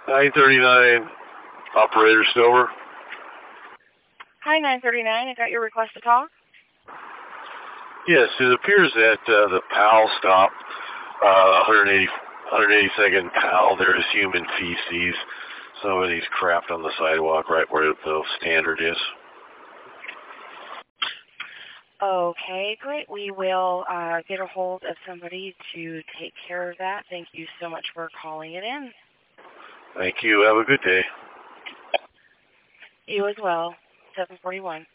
939, operator Silver. Hi, 939. I got your request to talk. Yes, it appears that the PAL stop, 182nd PAL, there is human feces. Somebody's crapped on the sidewalk right where the standard is. Okay, great. We will get a hold of somebody to take care of that. Thank you so much for calling it in. Thank you. Have a good day. You as well. 741.